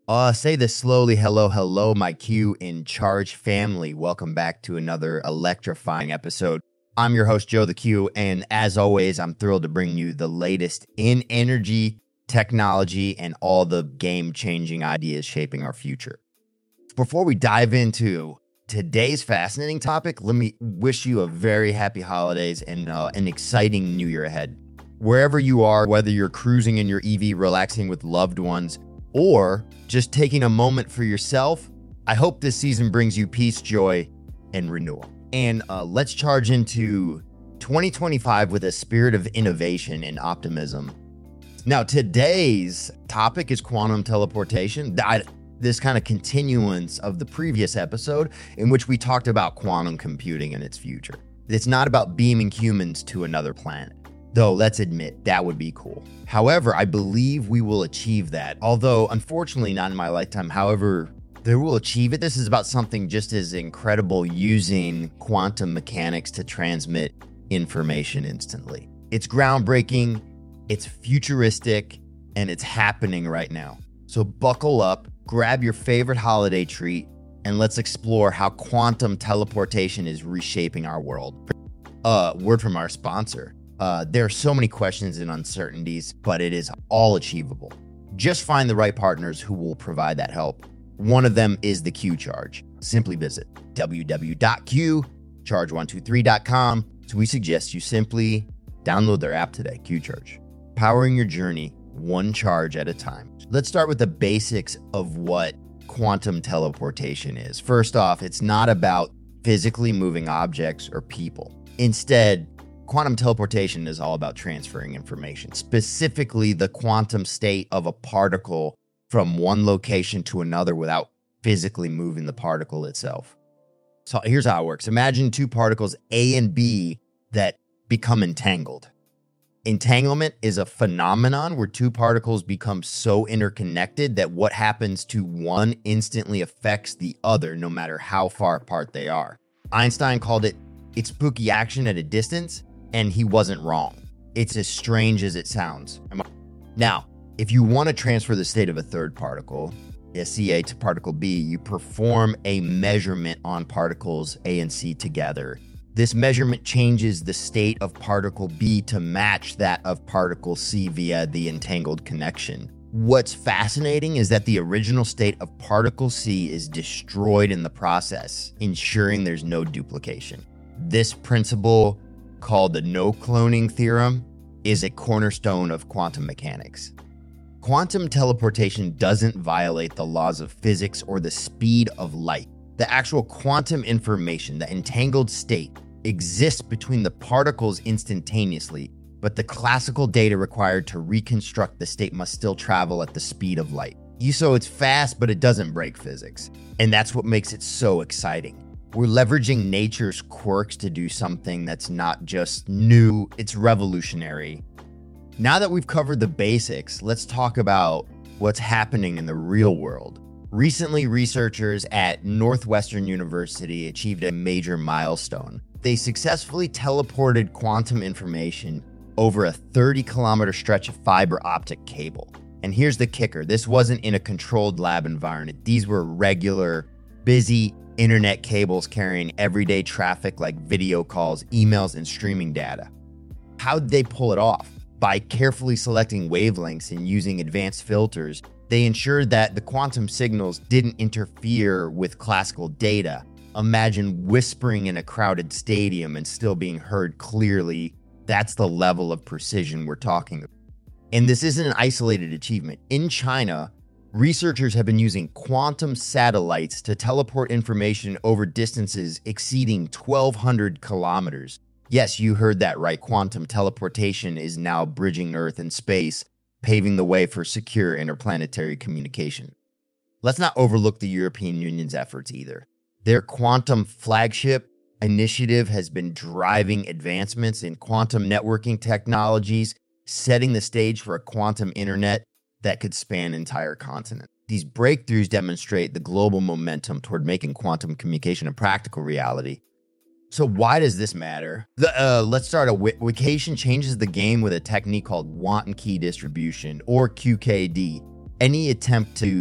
Say this slowly. Hello, hello, my Q in Charge family. Welcome back to another electrifying episode. I'm your host, Joe the Q, and as always, I'm thrilled to bring you the latest in energy, technology, and all the game-changing ideas shaping our future. Before we dive into today's fascinating topic, let me wish you a very happy holidays and an exciting new year ahead. Wherever you are, whether you're cruising in your EV, relaxing with loved ones, or just taking a moment for yourself, I hope this season brings you peace, joy, and renewal. And let's charge into 2025 with a spirit of innovation and optimism. Now, today's topic is quantum teleportation. This kind of continuance of the previous episode in which we talked about quantum computing and its future. It's not about beaming humans to another planet, though let's admit that would be cool. However, I believe we will achieve that, although unfortunately not in my lifetime. However, they will achieve it. This is about something just as incredible, using quantum mechanics to transmit information instantly. It's groundbreaking, it's futuristic, and it's happening right now. So buckle up, grab your favorite holiday treat, and let's explore how quantum teleportation is reshaping our world. Word from our sponsor. There are so many questions and uncertainties, but it is all achievable. Just find the right partners who will provide that help. One of them is the Q Charge. Simply visit www.qcharge123.com. So we suggest you simply download their app today, Q Charge. Powering your journey one charge at a time. Let's start with the basics of what quantum teleportation is. First off, it's not about physically moving objects or people. Instead, quantum teleportation is all about transferring information, specifically the quantum state of a particle from one location to another without physically moving the particle itself. So here's how it works. Imagine two particles, A and B, that become entangled. Entanglement is a phenomenon where two particles become so interconnected that what happens to one instantly affects the other, no matter how far apart they are. Einstein called it spooky action at a distance, and he wasn't wrong. It's as strange as it sounds. Now, if you want to transfer the state of a third particle, CA to particle B, you perform a measurement on particles A and C together. This measurement changes the state of particle B to match that of particle C via the entangled connection. What's fascinating is that the original state of particle C is destroyed in the process, ensuring there's no duplication. This principle, called the no-cloning theorem, is a cornerstone of quantum mechanics. Quantum teleportation doesn't violate the laws of physics or the speed of light. The actual quantum information, the entangled state, exists between the particles instantaneously, but the classical data required to reconstruct the state must still travel at the speed of light. So it's fast, but it doesn't break physics. And that's what makes it so exciting. We're leveraging nature's quirks to do something that's not just new, it's revolutionary. Now that we've covered the basics, let's talk about what's happening in the real world. Recently, researchers at Northwestern University achieved a major milestone. They successfully teleported quantum information over a 30-kilometer stretch of fiber optic cable. And here's the kicker. This wasn't in a controlled lab environment. These were regular, busy internet cables carrying everyday traffic like video calls, emails, and streaming data. How did they pull it off? By carefully selecting wavelengths and using advanced filters, they ensured that the quantum signals didn't interfere with classical data. Imagine whispering in a crowded stadium and still being heard clearly. That's the level of precision we're talking about. And this isn't an isolated achievement. In China, researchers have been using quantum satellites to teleport information over distances exceeding 1,200 kilometers. Yes, you heard that right. Quantum teleportation is now bridging Earth and space, paving the way for secure interplanetary communication. Let's not overlook the European Union's efforts either. Their quantum flagship initiative has been driving advancements in quantum networking technologies, setting the stage for a quantum internet that could span entire continents. These breakthroughs demonstrate the global momentum toward making quantum communication a practical reality. So why does this matter? Let's start. Wication changes the game with a technique called quantum key distribution, or QKD. Any attempt to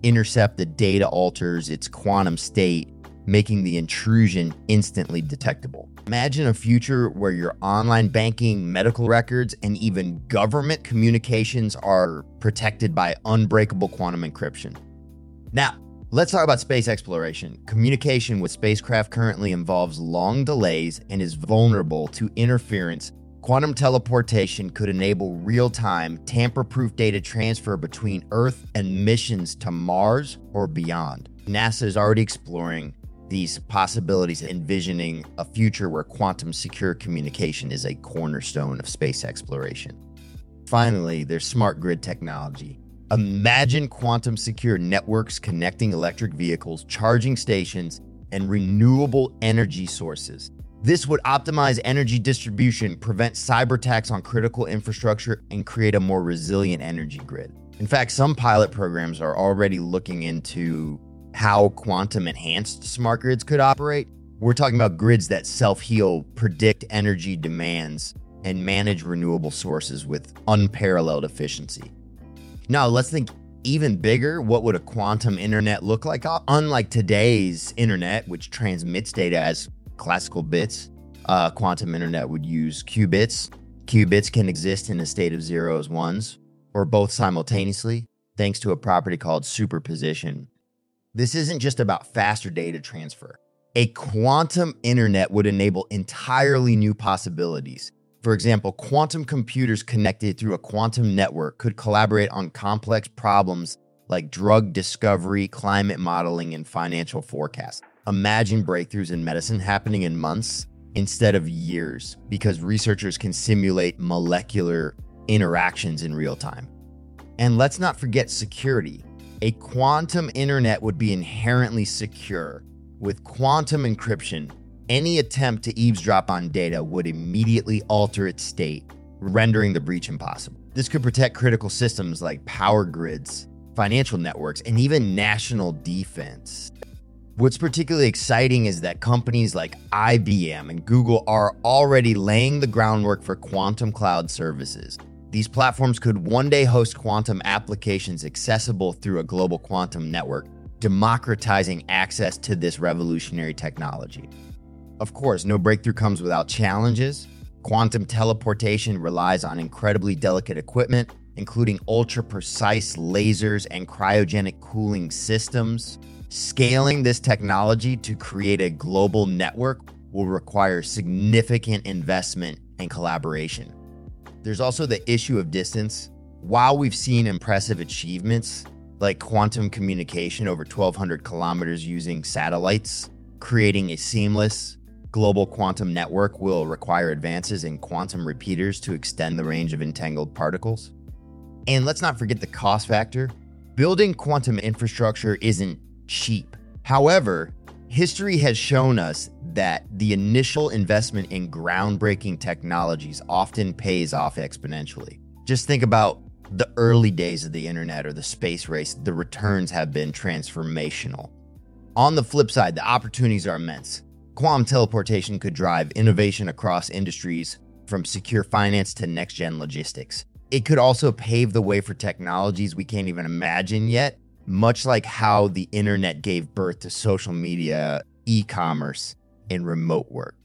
intercept the data alters its quantum state, making the intrusion instantly detectable. Imagine a future where your online banking, medical records, and even government communications are protected by unbreakable quantum encryption. Now, let's talk about space exploration. Communication with spacecraft currently involves long delays and is vulnerable to interference. Quantum teleportation could enable real-time, tamper-proof data transfer between Earth and missions to Mars or beyond. NASA is already exploring these possibilities, envisioning a future where quantum secure communication is a cornerstone of space exploration. Finally, there's smart grid technology. Imagine quantum secure networks connecting electric vehicles, charging stations, and renewable energy sources. This would optimize energy distribution, prevent cyber attacks on critical infrastructure, and create a more resilient energy grid. In fact, some pilot programs are already looking into how quantum-enhanced smart grids could operate. We're talking about grids that self-heal, predict energy demands, and manage renewable sources with unparalleled efficiency. Now, let's think even bigger. What would a quantum internet look like? Unlike today's internet, which transmits data as classical bits, quantum internet would use qubits. Qubits can exist in a state of zeros, ones, or both simultaneously, thanks to a property called superposition. This isn't just about faster data transfer. A quantum internet would enable entirely new possibilities. For example, quantum computers connected through a quantum network could collaborate on complex problems like drug discovery, climate modeling, and financial forecasts. Imagine breakthroughs in medicine happening in months instead of years, because researchers can simulate molecular interactions in real time. And let's not forget security. A quantum internet would be inherently secure. With quantum encryption, any attempt to eavesdrop on data would immediately alter its state, rendering the breach impossible. This could protect critical systems like power grids, financial networks, and even national defense. What's particularly exciting is that companies like IBM and Google are already laying the groundwork for quantum cloud services. These platforms could one day host quantum applications accessible through a global quantum network, democratizing access to this revolutionary technology. Of course, no breakthrough comes without challenges. Quantum teleportation relies on incredibly delicate equipment, including ultra-precise lasers and cryogenic cooling systems. Scaling this technology to create a global network will require significant investment and collaboration. There's also the issue of distance. While we've seen impressive achievements like quantum communication over 1,200 kilometers using satellites, creating a seamless global quantum network will require advances in quantum repeaters to extend the range of entangled particles. And let's not forget the cost factor. Building quantum infrastructure isn't cheap. However, history has shown us that the initial investment in groundbreaking technologies often pays off exponentially. Just think about the early days of the internet or the space race. The returns have been transformational. On the flip side, the opportunities are immense. Quantum teleportation could drive innovation across industries, from secure finance to next-gen logistics. It could also pave the way for technologies we can't even imagine yet, much like how the internet gave birth to social media, e-commerce, and remote work.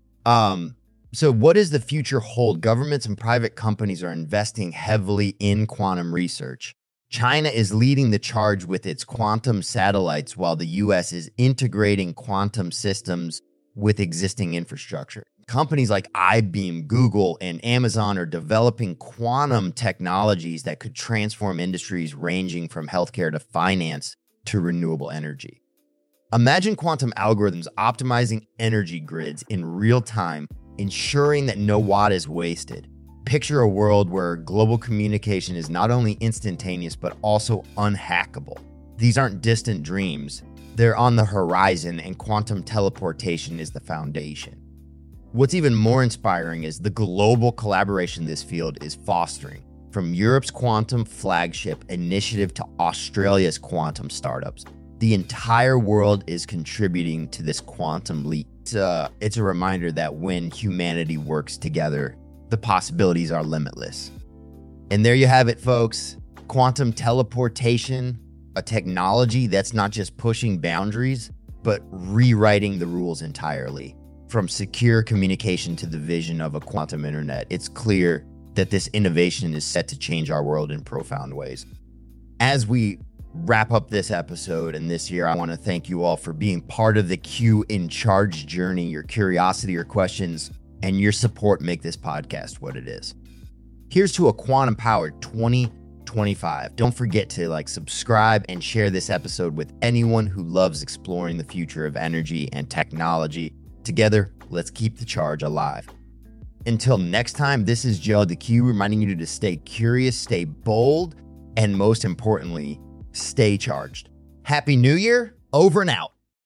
So what does the future hold? Governments and private companies are investing heavily in quantum research. China is leading the charge with its quantum satellites, while the US is integrating quantum systems with existing infrastructure. Companies like IBM, Google, and Amazon are developing quantum technologies that could transform industries ranging from healthcare to finance to renewable energy. Imagine quantum algorithms optimizing energy grids in real time, ensuring that no watt is wasted. Picture a world where global communication is not only instantaneous, but also unhackable. These aren't distant dreams. They're on the horizon, and quantum teleportation is the foundation. What's even more inspiring is the global collaboration this field is fostering. From Europe's quantum flagship initiative to Australia's quantum startups, the entire world is contributing to this quantum leap. It's a reminder that when humanity works together, the possibilities are limitless. And there you have it, folks. Quantum teleportation, a technology that's not just pushing boundaries, but rewriting the rules entirely. From secure communication to the vision of a quantum internet, it's clear that this innovation is set to change our world in profound ways. As we wrap up this episode and this year, I want to thank you all for being part of the Q in Charge journey. Your curiosity, your questions, and your support make this podcast what it is. Here's to a quantum powered 2025. Don't forget to subscribe and share this episode with anyone who loves exploring the future of energy and technology. Together, let's keep the charge alive. Until next time, this is Joe the Q reminding you to stay curious, stay bold, and most importantly, stay charged. Happy New Year, over and out.